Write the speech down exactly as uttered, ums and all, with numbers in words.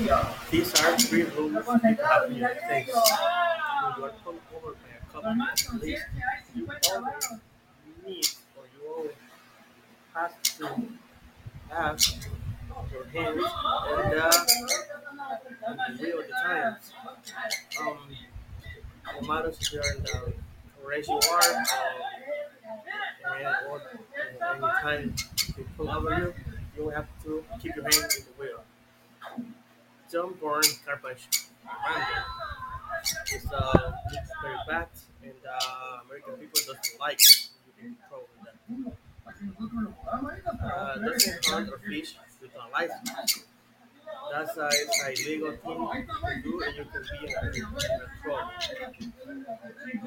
These are three rules people have in the United States. When you are pulled over by a cop or police, you always need or you always have to have your hands and uh, on the wheel of the tires. Um, no matter if you're in the race you are, um, and or uh, anytime they pull over you, you have to keep your hand in the wheel. Don't burn garbage around there. It's uh, it's very bad, and uh, American people doesn't like you get in trouble with that. Uh, doesn't hunt or fish without a license. That's uh, it's a illegal thing to do, and you can be in a, in a trouble.